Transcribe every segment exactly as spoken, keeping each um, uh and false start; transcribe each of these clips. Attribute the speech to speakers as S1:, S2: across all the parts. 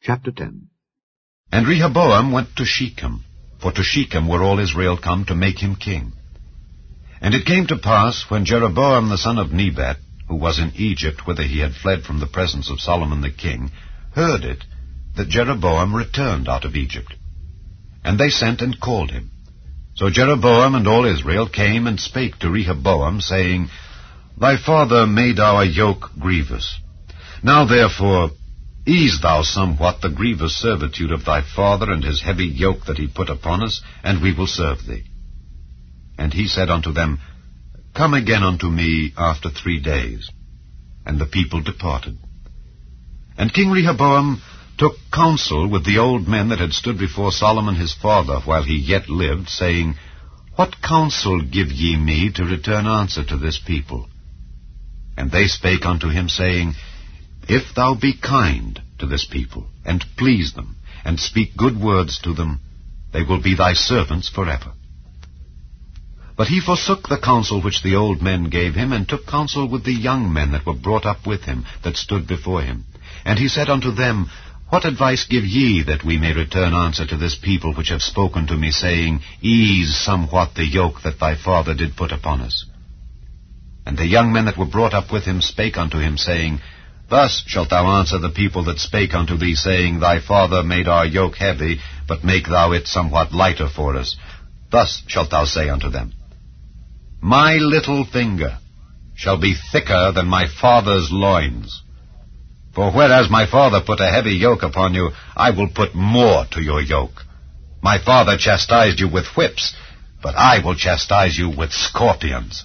S1: Chapter ten.
S2: And Rehoboam went to Shechem, for to Shechem were all Israel come to make him king. And it came to pass, when Jeroboam the son of Nebat, who was in Egypt, whither he had fled from the presence of Solomon the king, heard it, that Jeroboam returned out of Egypt. And they sent and called him. So Jeroboam and all Israel came and spake to Rehoboam, saying, Thy father made our yoke grievous. Now therefore ease thou somewhat the grievous servitude of thy father, and his heavy yoke that he put upon us, and we will serve thee. And he said unto them, Come again unto me after three days. And the people departed. And King Rehoboam took counsel with the old men that had stood before Solomon his father while he yet lived, saying, What counsel give ye me to return answer to this people? And they spake unto him, saying, If thou be kind to this people, and please them, and speak good words to them, they will be thy servants forever. But he forsook the counsel which the old men gave him, and took counsel with the young men that were brought up with him, that stood before him. And he said unto them, What advice give ye, that we may return answer to this people which have spoken to me, saying, Ease somewhat the yoke that thy father did put upon us? And the young men that were brought up with him spake unto him, saying, Thus shalt thou answer the people that spake unto thee, saying, Thy father made our yoke heavy, but make thou it somewhat lighter for us. Thus shalt thou say unto them, My little finger shall be thicker than my father's loins. For whereas my father put a heavy yoke upon you, I will put more to your yoke. My father chastised you with whips, but I will chastise you with scorpions.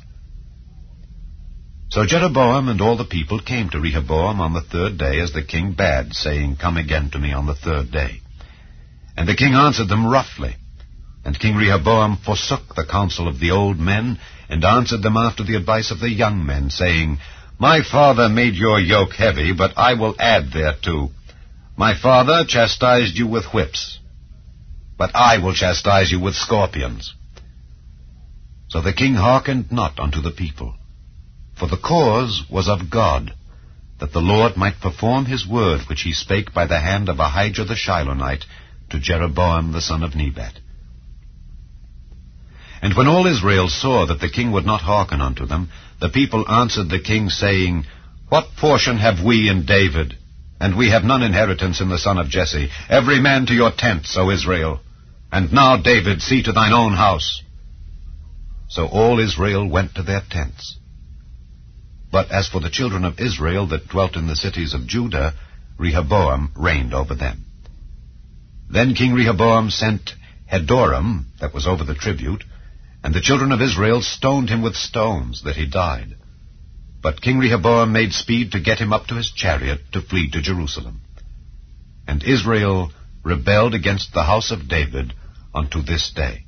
S2: So Jeroboam and all the people came to Rehoboam on the third day, as the king bade, saying, Come again to me on the third day. And the king answered them roughly. And King Rehoboam forsook the counsel of the old men, and answered them after the advice of the young men, saying, My father made your yoke heavy, but I will add thereto. My father chastised you with whips, but I will chastise you with scorpions. So the king hearkened not unto the people. For the cause was of God, that the Lord might perform his word which he spake by the hand of Ahijah the Shilonite to Jeroboam the son of Nebat. And when all Israel saw that the king would not hearken unto them, the people answered the king, saying, What portion have we in David? And we have none inheritance in the son of Jesse. Every man to your tents, O Israel. And now, David, see to thine own house. So all Israel went to their tents. But as for the children of Israel that dwelt in the cities of Judah, Rehoboam reigned over them. Then King Rehoboam sent Hadoram, that was over the tribute, and the children of Israel stoned him with stones, that he died. But King Rehoboam made speed to get him up to his chariot, to flee to Jerusalem. And Israel rebelled against the house of David unto this day.